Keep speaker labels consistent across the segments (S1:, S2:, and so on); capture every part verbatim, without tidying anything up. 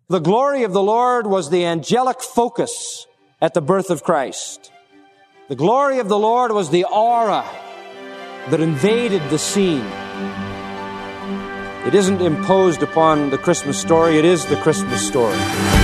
S1: The glory of the Lord was the angelic focus at the birth of Christ. The glory of the Lord was the aura that invaded the scene. It isn't imposed upon the Christmas story, it is the Christmas story.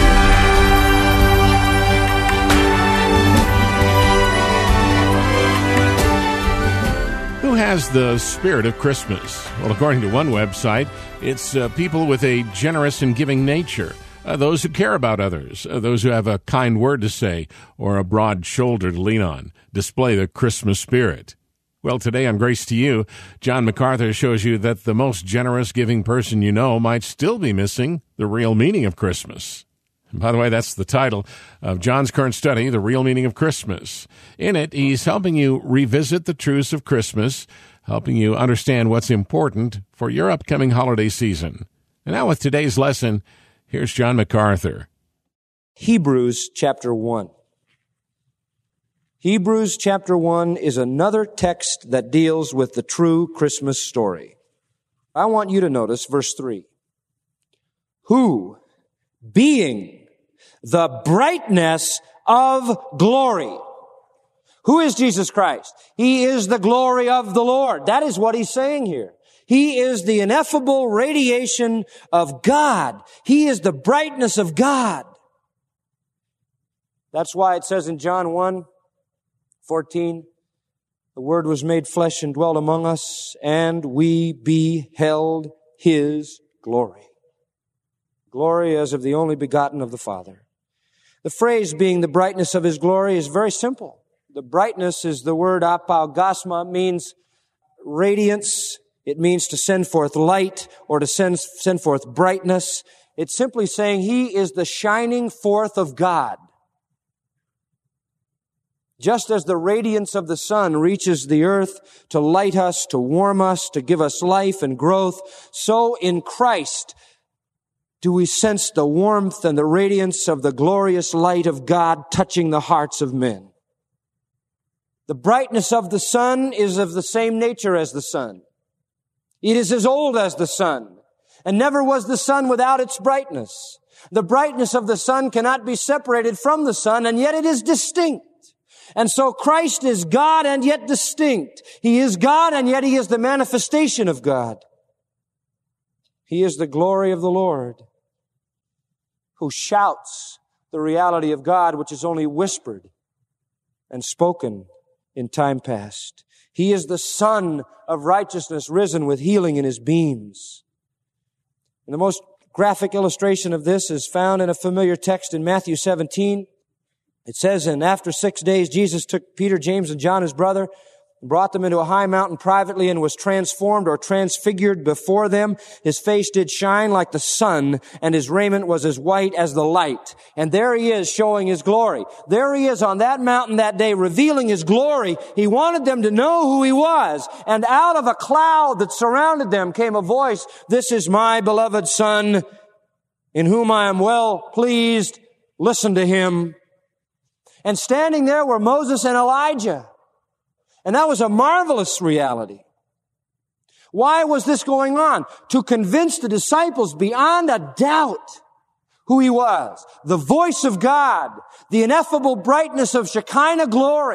S2: Who has the spirit of Christmas? Well, according to one website, it's uh, people with a generous and giving nature. Uh, those who care about others, uh, those who have a kind word to say or a broad shoulder to lean on, display the Christmas spirit. Well, today on Grace to You, John MacArthur shows you that the most generous, giving person you know might still be missing the real meaning of Christmas. And by the way, that's the title of John's current study, The Real Meaning of Christmas. In it, he's helping you revisit the truths of Christmas, helping you understand what's important for your upcoming holiday season. And now with today's lesson, here's John MacArthur.
S1: Hebrews chapter one. Hebrews chapter one is another text that deals with the true Christmas story. I want you to notice verse three. Who, being the brightness of glory. Who is Jesus Christ? He is the glory of the Lord. That is what he's saying here. He is the ineffable radiation of God. He is the brightness of God. That's why it says in John one fourteen, the Word was made flesh and dwelt among us, and we beheld His glory. Glory as of the only begotten of the Father. The phrase being the brightness of His glory is very simple. The brightness is the word apaugasma, means radiance. It means to send forth light or to send, send forth brightness. It's simply saying He is the shining forth of God. Just as the radiance of the sun reaches the earth to light us, to warm us, to give us life and growth, so in Christ do we sense the warmth and the radiance of the glorious light of God touching the hearts of men. The brightness of the sun is of the same nature as the sun. It is as old as the sun, and never was the sun without its brightness. The brightness of the sun cannot be separated from the sun, and yet it is distinct. And so Christ is God and yet distinct. He is God and yet He is the manifestation of God. He is the glory of the Lord, who shouts the reality of God, which is only whispered and spoken in time past. He is the Son of righteousness, risen with healing in His beams. And the most graphic illustration of this is found in a familiar text in Matthew seventeen. It says, and after six days, Jesus took Peter, James, and John, his brother, and brought them into a high mountain privately and was transformed or transfigured before them. His face did shine like the sun, and His raiment was as white as the light. And there He is showing His glory. There He is on that mountain that day revealing His glory. He wanted them to know who He was. And out of a cloud that surrounded them came a voice, "This is my beloved Son, in whom I am well pleased. Listen to Him." And standing there were Moses and Elijah. And that was a marvelous reality. Why was this going on? To convince the disciples beyond a doubt who He was. The voice of God, the ineffable brightness of Shekinah glory.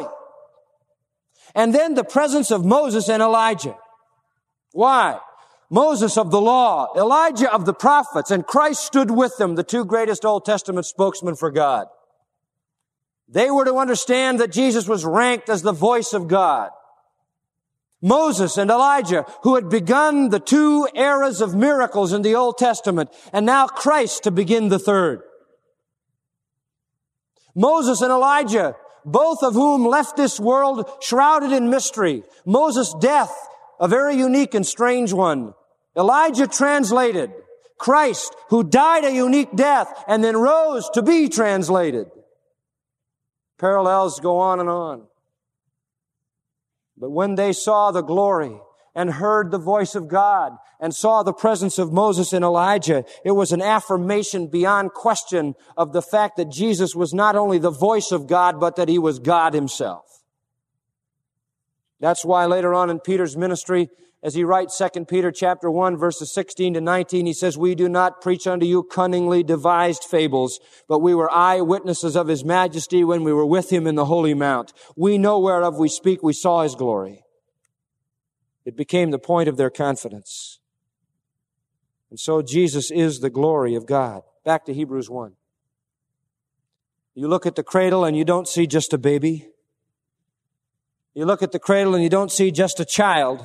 S1: And then the presence of Moses and Elijah. Why? Moses of the law, Elijah of the prophets, and Christ stood with them, the two greatest Old Testament spokesmen for God. They were to understand that Jesus was ranked as the voice of God. Moses and Elijah, who had begun the two eras of miracles in the Old Testament, and now Christ to begin the third. Moses and Elijah, both of whom left this world shrouded in mystery. Moses' death, a very unique and strange one. Elijah translated. Christ, who died a unique death and then rose to be translated. Parallels go on and on. But when they saw the glory and heard the voice of God and saw the presence of Moses and Elijah, it was an affirmation beyond question of the fact that Jesus was not only the voice of God, but that He was God Himself. That's why later on in Peter's ministry, as he writes Second Peter chapter one, verses sixteen to nineteen, he says, "We do not preach unto you cunningly devised fables, but we were eyewitnesses of his majesty when we were with him in the holy mount. We know whereof we speak, we saw his glory." It became the point of their confidence. And so Jesus is the glory of God. Back to Hebrews one. You look at the cradle and you don't see just a baby. You look at the cradle and you don't see just a child.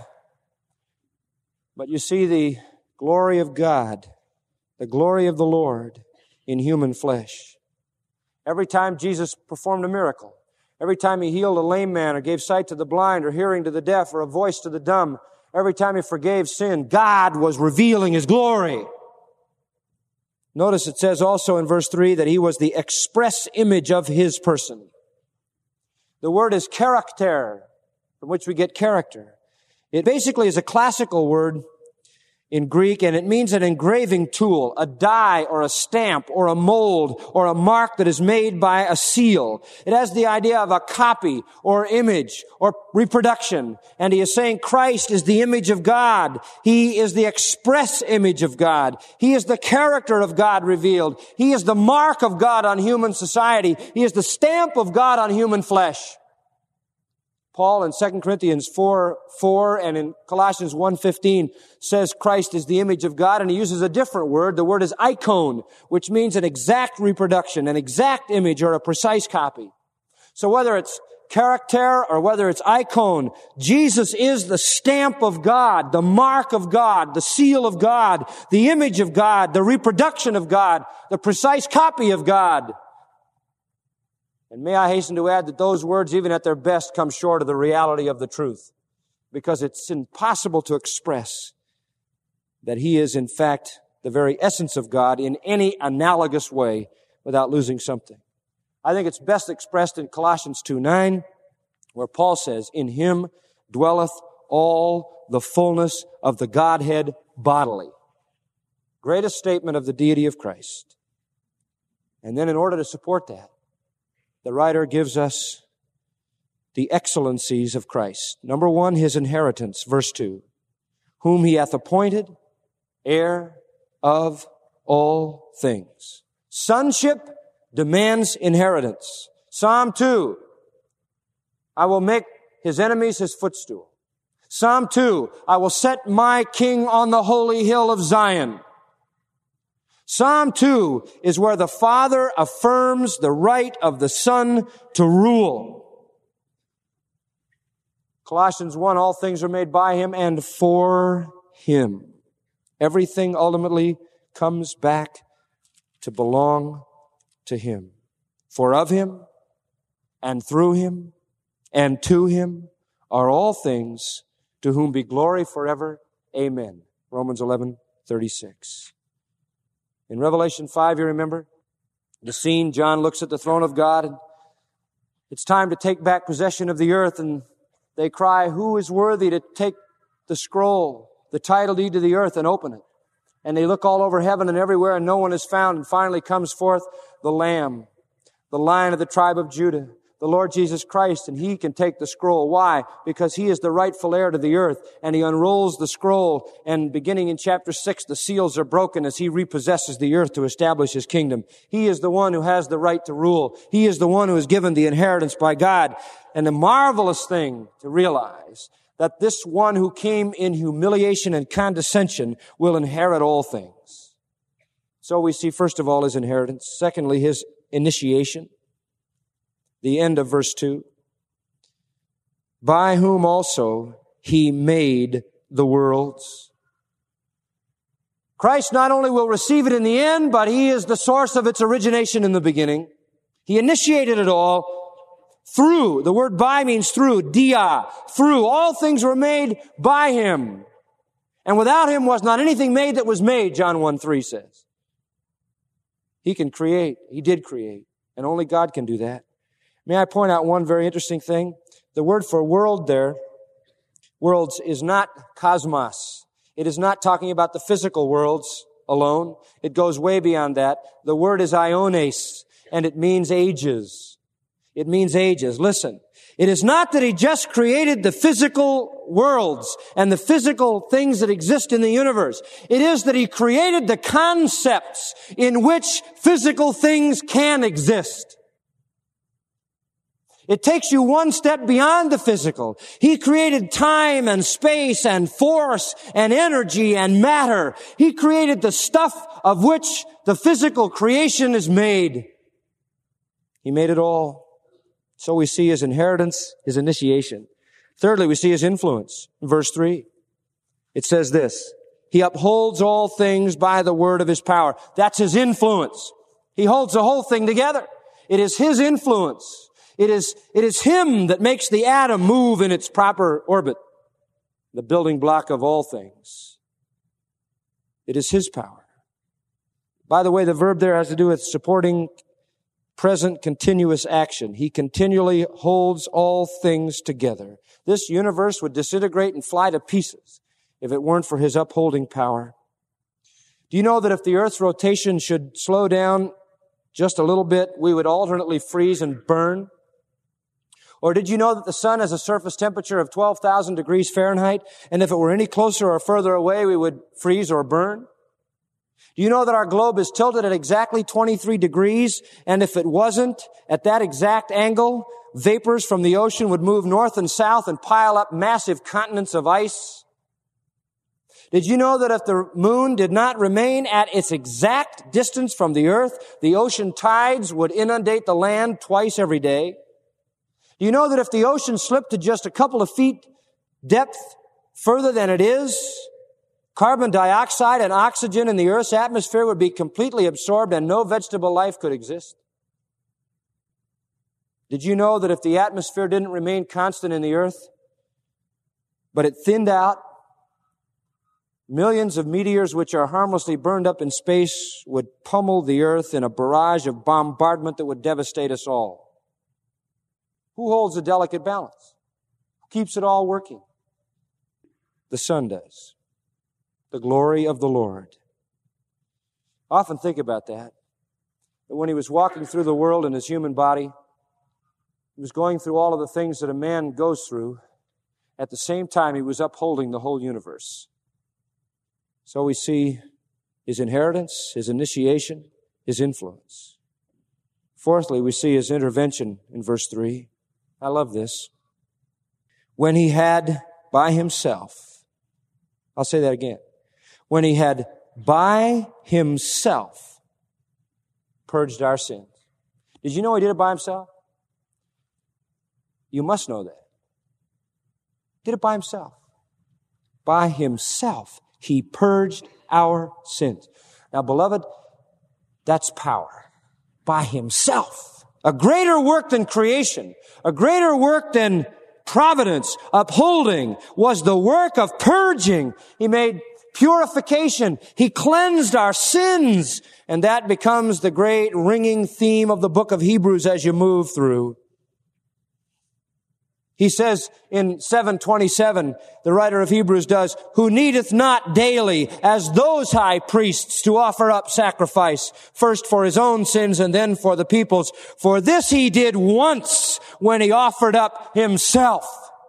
S1: But you see the glory of God, the glory of the Lord in human flesh. Every time Jesus performed a miracle, every time he healed a lame man or gave sight to the blind or hearing to the deaf or a voice to the dumb, every time he forgave sin, God was revealing his glory. Notice it says also in verse three that he was the express image of his person. The word is character, from which we get character. It basically is a classical word in Greek, and it means an engraving tool, a die or a stamp or a mold or a mark that is made by a seal. It has the idea of a copy or image or reproduction. And he is saying Christ is the image of God. He is the express image of God. He is the character of God revealed. He is the mark of God on human society. He is the stamp of God on human flesh. Paul in Second Corinthians four four and in Colossians one fifteen says Christ is the image of God, and he uses a different word. The word is icon, which means an exact reproduction, an exact image or a precise copy. So whether it's character or whether it's icon, Jesus is the stamp of God, the mark of God, the seal of God, the image of God, the reproduction of God, the precise copy of God. And may I hasten to add that those words, even at their best, come short of the reality of the truth, because it's impossible to express that he is, in fact, the very essence of God in any analogous way without losing something. I think it's best expressed in Colossians two nine, where Paul says, "In him dwelleth all the fullness of the Godhead bodily." Greatest statement of the deity of Christ. And then in order to support that, the writer gives us the excellencies of Christ. Number one, his inheritance, verse two. "Whom he hath appointed heir of all things." Sonship demands inheritance. Psalm two, "I will make his enemies his footstool." Psalm two, "I will set my king on the holy hill of Zion." Psalm two is where the Father affirms the right of the Son to rule. Colossians one, "All things are made by him and for him." Everything ultimately comes back to belong to him. For of him and through him and to him are all things, to whom be glory forever. Amen. Romans eleven thirty-six. In Revelation five, you remember the scene. John looks at the throne of God, and it's time to take back possession of the earth, and they cry, "Who is worthy to take the scroll, the title deed to the earth, and open it?" And they look all over heaven and everywhere, and no one is found. And finally comes forth the Lamb, the Lion of the tribe of Judah, the Lord Jesus Christ, and he can take the scroll. Why? Because he is the rightful heir to the earth, and he unrolls the scroll, and beginning in chapter six, the seals are broken as he repossesses the earth to establish his kingdom. He is the one who has the right to rule. He is the one who is given the inheritance by God. And the marvelous thing to realize that this one who came in humiliation and condescension will inherit all things. So we see, first of all, his inheritance. Secondly, his initiation. The end of verse two. "By whom also he made the worlds." Christ not only will receive it in the end, but he is the source of its origination in the beginning. He initiated it all through. The word by means through. Dia. Through. All things were made by him. And without him was not anything made that was made, John one three says. He can create. He did create. And only God can do that. May I point out one very interesting thing? The word for world there, worlds, is not cosmos. It is not talking about the physical worlds alone. It goes way beyond that. The word is iones, and it means ages. It means ages. Listen, It is not that He just created the physical worlds and the physical things that exist in the universe. It is that He created the concepts in which physical things can exist. It takes you one step beyond the physical. He created time and space and force and energy and matter. He created the stuff of which the physical creation is made. He made it all. So we see His inheritance, His initiation. Thirdly, we see His influence. In verse three, it says this: He upholds all things by the word of His power. That's His influence. He holds the whole thing together. It is His influence. It is, it is Him that makes the atom move in its proper orbit, the building block of all things. It is His power. By the way, the verb there has to do with supporting present continuous action. He continually holds all things together. This universe would disintegrate and fly to pieces if it weren't for His upholding power. Do you know that if the Earth's rotation should slow down just a little bit, we would alternately freeze and burn? Or did you know that the sun has a surface temperature of twelve thousand degrees Fahrenheit, and if it were any closer or further away, we would freeze or burn? Do you know that our globe is tilted at exactly twenty-three degrees, and if it wasn't at that exact angle, vapors from the ocean would move north and south and pile up massive continents of ice? Did you know that if the moon did not remain at its exact distance from the earth, the ocean tides would inundate the land twice every day? Do you know that if the ocean slipped to just a couple of feet depth further than it is, carbon dioxide and oxygen in the Earth's atmosphere would be completely absorbed and no vegetable life could exist? Did you know that if the atmosphere didn't remain constant in the Earth, but it thinned out, millions of meteors which are harmlessly burned up in space would pummel the Earth in a barrage of bombardment that would devastate us all? Who holds a delicate balance? Who keeps it all working? The Son does. The glory of the Lord. I often think about that. That when He was walking through the world in His human body, He was going through all of the things that a man goes through. At the same time, He was upholding the whole universe. So we see His inheritance, His initiation, His influence. Fourthly, we see His intervention in verse three. I love this. When He had by Himself, I'll say that again. When He had by Himself purged our sins. Did you know He did it by Himself? You must know that. He did it by Himself. By Himself, He purged our sins. Now, beloved, that's power. By Himself. A greater work than creation, a greater work than providence, upholding, was the work of purging. He made purification. He cleansed our sins. And that becomes the great ringing theme of the book of Hebrews as you move through. He says in seven twenty-seven, the writer of Hebrews does, who needeth not daily as those high priests to offer up sacrifice, first for His own sins and then for the people's. For this He did once when He offered up Himself.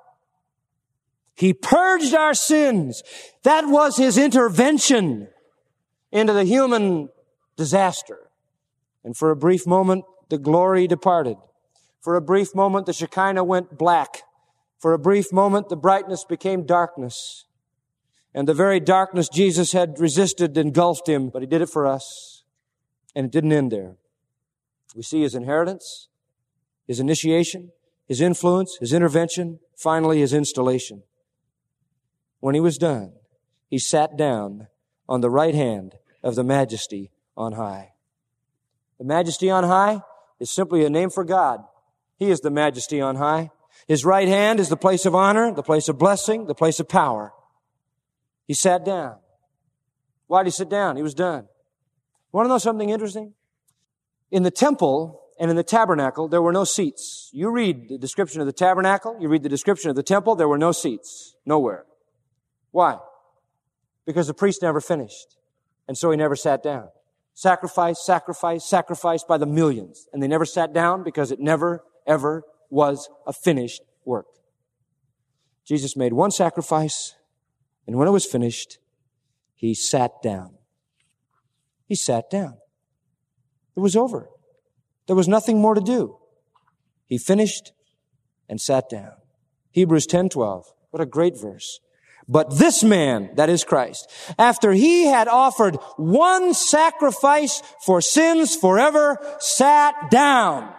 S1: He purged our sins. That was His intervention into the human disaster. And for a brief moment, the glory departed. For a brief moment, the Shekinah went black. For a brief moment, the brightness became darkness. And the very darkness Jesus had resisted engulfed Him, but He did it for us. And it didn't end there. We see His inheritance, His initiation, His influence, His intervention, finally His installation. When He was done, He sat down on the right hand of the Majesty on high. The Majesty on high is simply a name for God. He is the Majesty on high. His right hand is the place of honor, the place of blessing, the place of power. He sat down. Why did He sit down? He was done. Want to know something interesting? In the temple and in the tabernacle, there were no seats. You read the description of the tabernacle, you read the description of the temple, there were no seats. Nowhere. Why? Because the priest never finished. And so he never sat down. Sacrifice, sacrifice, sacrifice by the millions. And they never sat down because it never, ever was a finished work. Jesus made one sacrifice, and when it was finished, He sat down. He sat down. It was over. There was nothing more to do. He finished and sat down. Hebrews ten twelve. What a great verse. But this man, that is Christ, after He had offered one sacrifice for sins forever, sat down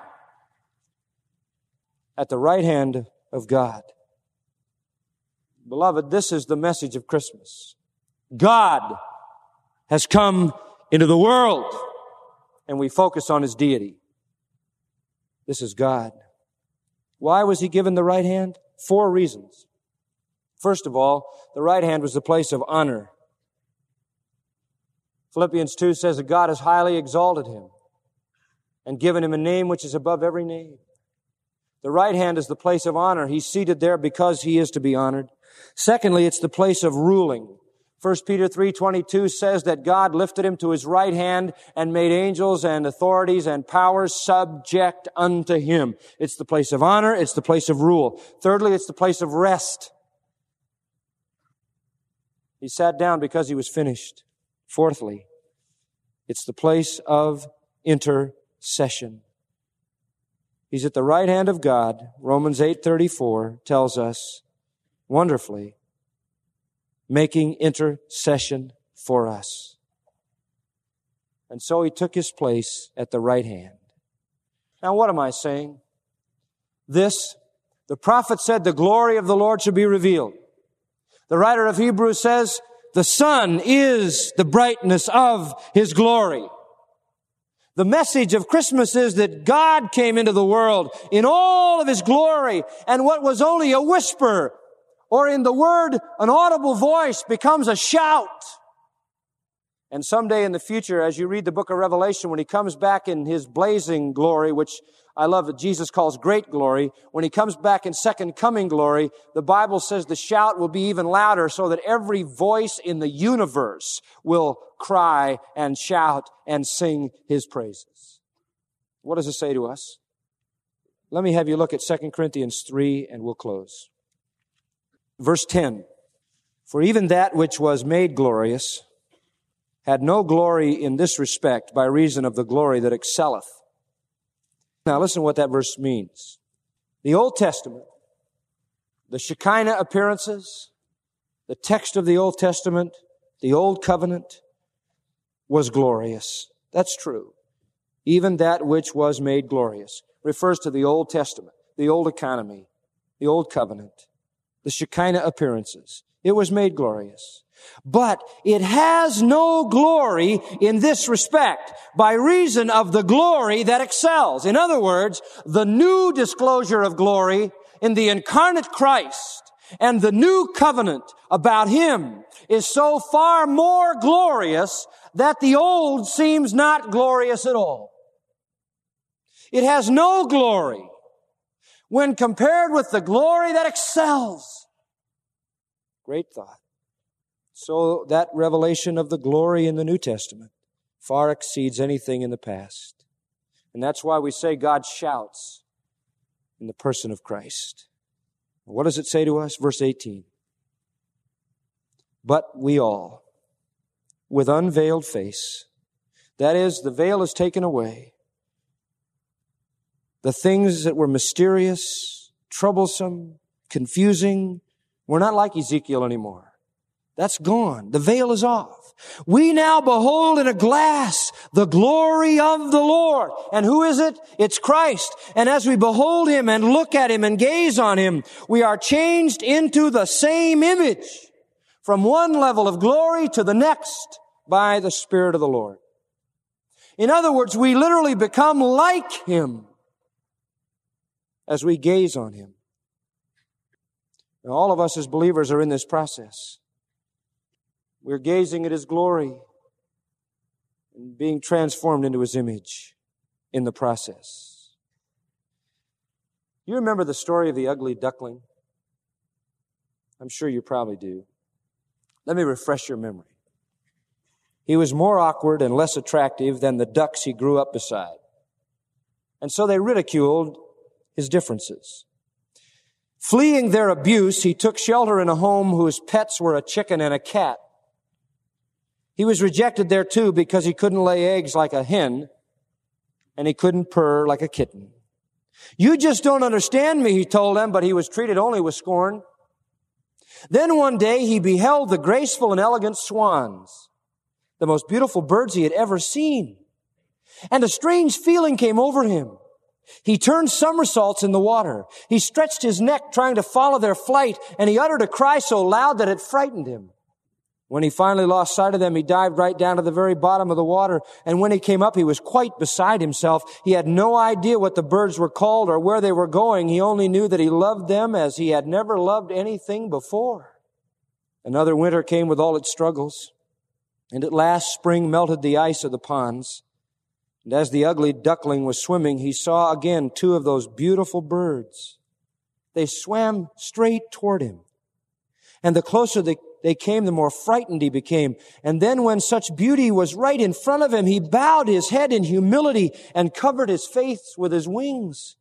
S1: at the right hand of God. Beloved, this is the message of Christmas. God has come into the world, and we focus on His deity. This is God. Why was He given the right hand? Four reasons. First of all, the right hand was the place of honor. Philippians two says that God has highly exalted Him and given Him a name which is above every name. The right hand is the place of honor. He's seated there because He is to be honored. Secondly, it's the place of ruling. First Peter three twenty-two says that God lifted Him to His right hand and made angels and authorities and powers subject unto Him. It's the place of honor. It's the place of rule. Thirdly, it's the place of rest. He sat down because He was finished. Fourthly, it's the place of intercession. He's at the right hand of God. Romans eight thirty-four tells us wonderfully, making intercession for us. And so He took His place at the right hand. Now, what am I saying? This, the prophet said the glory of the Lord should be revealed. The writer of Hebrews says the Son is the brightness of His glory. The message of Christmas is that God came into the world in all of His glory, and what was only a whisper, or in the word, an audible voice, becomes a shout. And someday in the future, as you read the book of Revelation, when He comes back in His blazing glory, which I love that Jesus calls great glory, when He comes back in second coming glory, the Bible says the shout will be even louder so that every voice in the universe will cry and shout and sing His praises. What does it say to us? Let me have you look at Second Corinthians three and we'll close. Verse ten, for even that which was made glorious had no glory in this respect by reason of the glory that excelleth. Now listen to what that verse means. The Old Testament, the Shekinah appearances, the text of the Old Testament, the Old Covenant was glorious. That's true. Even that which was made glorious refers to the Old Testament, the Old Economy, the Old Covenant, the Shekinah appearances. It was made glorious. But it has no glory in this respect by reason of the glory that excels. In other words, the new disclosure of glory in the incarnate Christ and the new covenant about Him is so far more glorious that the old seems not glorious at all. It has no glory when compared with the glory that excels. Great thought. So that revelation of the glory in the New Testament far exceeds anything in the past. And that's why we say God shouts in the person of Christ. What does it say to us? Verse eighteen. But we all, with unveiled face, that is, the veil is taken away, the things that were mysterious, troublesome, confusing, we're not like Ezekiel anymore. That's gone. The veil is off. We now behold in a glass the glory of the Lord. And who is it? It's Christ. And as we behold Him and look at Him and gaze on Him, we are changed into the same image from one level of glory to the next by the Spirit of the Lord. In other words, we literally become like Him as we gaze on Him. Now, all of us as believers are in this process. We're gazing at His glory and being transformed into His image in the process. You remember the story of the ugly duckling? I'm sure you probably do. Let me refresh your memory. He was more awkward and less attractive than the ducks he grew up beside. And so they ridiculed his differences. Fleeing their abuse, he took shelter in a home whose pets were a chicken and a cat. He was rejected there too because he couldn't lay eggs like a hen and he couldn't purr like a kitten. You just don't understand me, he told them, but he was treated only with scorn. Then one day he beheld the graceful and elegant swans, the most beautiful birds he had ever seen. And a strange feeling came over him. He turned somersaults in the water. He stretched his neck trying to follow their flight, and he uttered a cry so loud that it frightened him. When he finally lost sight of them, he dived right down to the very bottom of the water, and when he came up, he was quite beside himself. He had no idea what the birds were called or where they were going. He only knew that he loved them as he had never loved anything before. Another winter came with all its struggles, and at last spring melted the ice of the ponds. And as the ugly duckling was swimming, he saw again two of those beautiful birds. They swam straight toward him. And the closer they, they came, the more frightened he became. And then when such beauty was right in front of him, he bowed his head in humility and covered his face with his wings.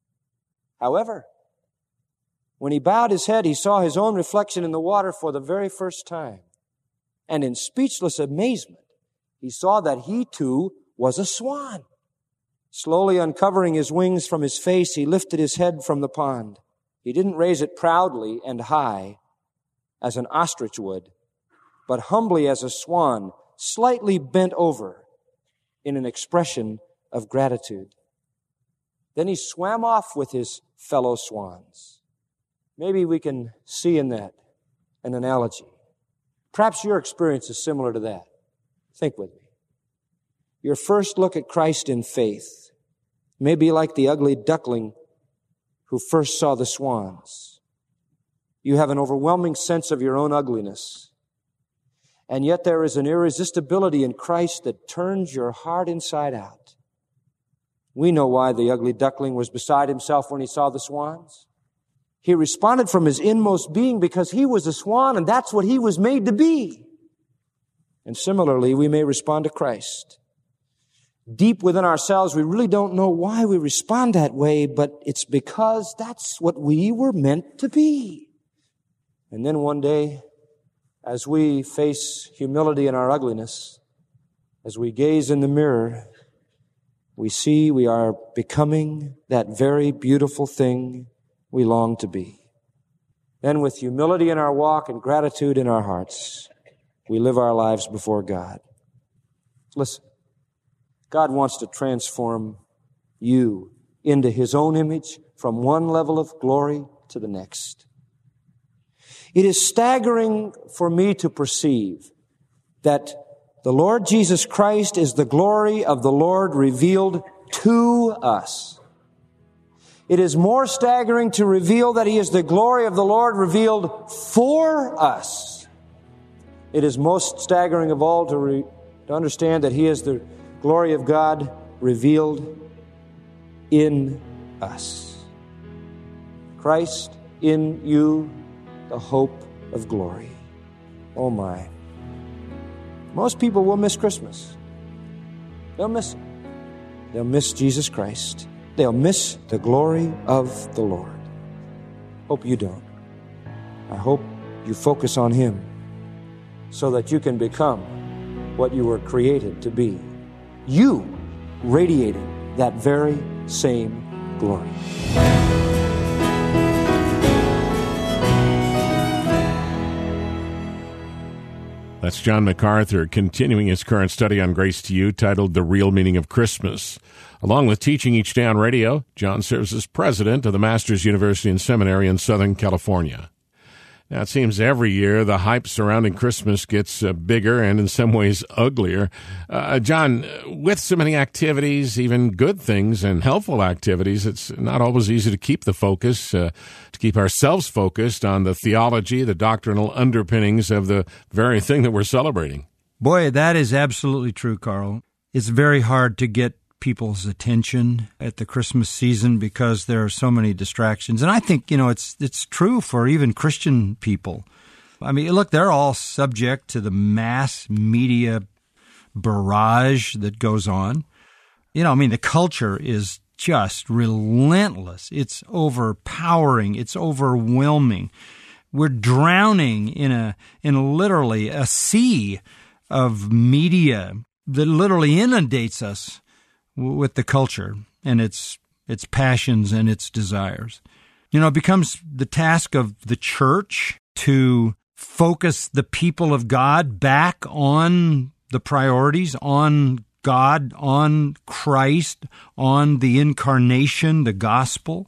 S1: However, when he bowed his head, he saw his own reflection in the water for the very first time. And in speechless amazement, he saw that he too was a swan. Slowly uncovering his wings from his face, he lifted his head from the pond. He didn't raise it proudly and high as an ostrich would, but humbly as a swan, slightly bent over in an expression of gratitude. Then he swam off with his fellow swans. Maybe we can see in that an analogy. Perhaps your experience is similar to that. Think with me. Your first look at Christ in faith may be like the ugly duckling who first saw the swans. You have an overwhelming sense of your own ugliness, and yet there is an irresistibility in Christ that turns your heart inside out. We know why the ugly duckling was beside himself when he saw the swans. He responded from his inmost being because he was a swan, and that's what he was made to be. And similarly, we may respond to Christ. Deep within ourselves, we really don't know why we respond that way, but it's because that's what we were meant to be. And then one day, as we face humility in our ugliness, as we gaze in the mirror, we see we are becoming that very beautiful thing we long to be. Then with humility in our walk and gratitude in our hearts, we live our lives before God. Listen. God wants to transform you into His own image from one level of glory to the next. It is staggering for me to perceive that the Lord Jesus Christ is the glory of the Lord revealed to us. It is more staggering to reveal that He is the glory of the Lord revealed for us. It is most staggering of all to, re- to understand that He is the glory of God revealed in us. Christ in you, the hope of glory. Oh my. Most people will miss Christmas. They'll miss it. They'll miss Jesus Christ. They'll miss the glory of the Lord. Hope you don't. I hope you focus on Him so that you can become what you were created to be. You radiating that very same glory.
S2: That's John MacArthur continuing his current study on Grace to You titled The Real Meaning of Christmas. Along with teaching each day on radio, John serves as president of the Masters University and Seminary in Southern California. Now, it seems every year the hype surrounding Christmas gets uh, bigger and in some ways uglier. Uh, John, with so many activities, even good things and helpful activities, it's not always easy to keep the focus, uh, to keep ourselves focused on the theology, the doctrinal underpinnings of the very thing that we're celebrating.
S3: Boy, that is absolutely true, Carl. It's very hard to get people's attention at the Christmas season because there are so many distractions. And I think, you know, it's it's true for even Christian people. I mean, look, they're all subject to the mass media barrage that goes on. You know, I mean, the culture is just relentless. It's overpowering. It's overwhelming. We're drowning in a in literally a sea of media that literally inundates us w- with the culture and its its passions and its desires. You know, it becomes the task of the church to focus the people of God back on the priorities, on God, on Christ, on the incarnation, the gospel.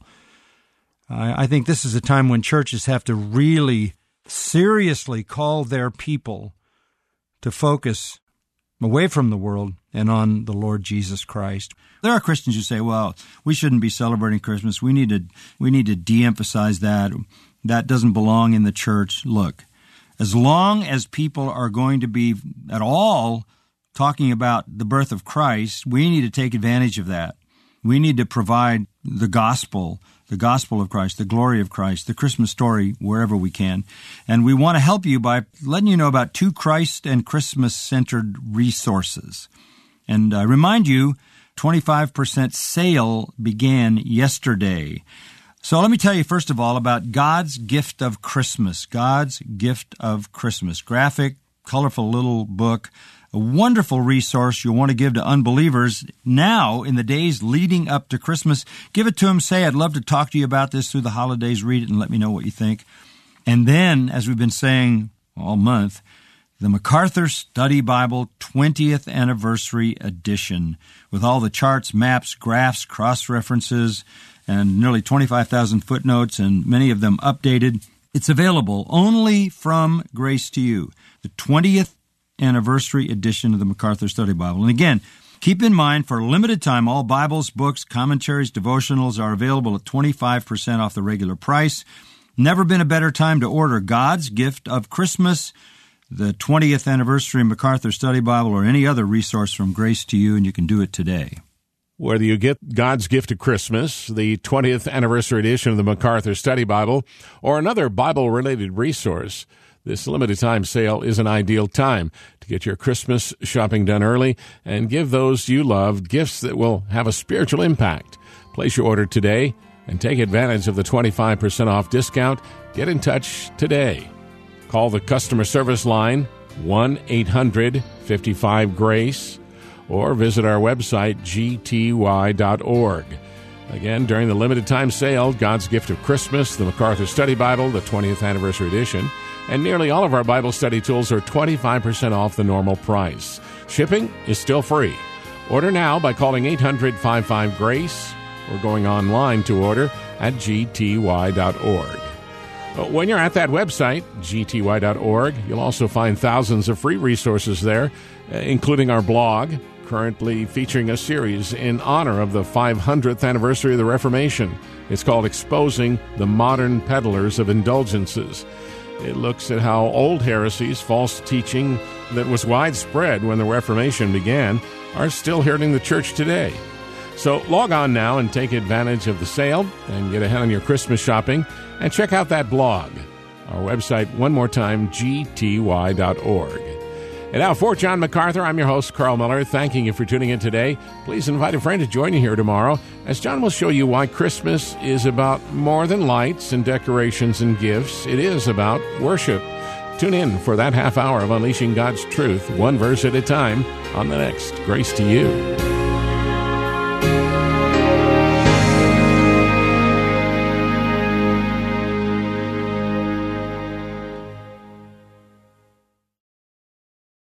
S3: I think this is a time when churches have to really seriously call their people to focus away from the world and on the Lord Jesus Christ. There are Christians who say, well, we shouldn't be celebrating Christmas. We need to we need to de-emphasize that. That doesn't belong in the church. Look, as long as people are going to be at all talking about the birth of Christ, we need to take advantage of that. We need to provide the gospel, the gospel of Christ, the glory of Christ, the Christmas story wherever we can. And we want to help you by letting you know about two Christ and Christmas-centered resources. And I remind you, twenty-five percent sale began yesterday. So let me tell you, first of all, about God's Gift of Christmas. God's Gift of Christmas. Graphic, colorful little book. A wonderful resource you'll want to give to unbelievers now in the days leading up to Christmas. Give it to them. Say, I'd love to talk to you about this through the holidays. Read it and let me know what you think. And then, as we've been saying all month, the MacArthur Study Bible twentieth Anniversary Edition with all the charts, maps, graphs, cross-references, and nearly twenty-five thousand footnotes, and many of them updated. It's available only from Grace to You, the twentieth Anniversary Edition of the MacArthur Study Bible. And again, keep in mind, for a limited time, all Bibles, books, commentaries, devotionals are available at twenty-five percent off the regular price. Never been a better time to order God's Gift of Christmas, the twentieth Anniversary MacArthur Study Bible, or any other resource from Grace to You, and you can do it today.
S2: Whether you get God's Gift of Christmas, the twentieth Anniversary Edition of the MacArthur Study Bible, or another Bible-related resource, this limited-time sale is an ideal time to get your Christmas shopping done early and give those you love gifts that will have a spiritual impact. Place your order today and take advantage of the twenty-five percent off discount. Get in touch today. Call the customer service line, one eight hundred fifty-five GRACE, or visit our website, g t y dot org. Again, during the limited-time sale, God's Gift of Christmas, the MacArthur Study Bible, the twentieth Anniversary Edition, and nearly all of our Bible study tools are twenty-five percent off the normal price. Shipping is still free. Order now by calling eight hundred fifty-five GRACE or going online to order at g t y dot org. But when you're at that website, g t y dot org, you'll also find thousands of free resources there, including our blog, currently featuring a series in honor of the five hundredth anniversary of the Reformation. It's called Exposing the Modern Peddlers of Indulgences. It looks at how old heresies, false teaching that was widespread when the Reformation began, are still hurting the church today. So log on now and take advantage of the sale and get ahead on your Christmas shopping and check out that blog. Our website, one more time, g t y dot org. And now for John MacArthur, I'm your host, Carl Miller, thanking you for tuning in today. Please invite a friend to join you here tomorrow as John will show you why Christmas is about more than lights and decorations and gifts. It is about worship. Tune in for that half hour of Unleashing God's Truth, one verse at a time, on the next Grace to You.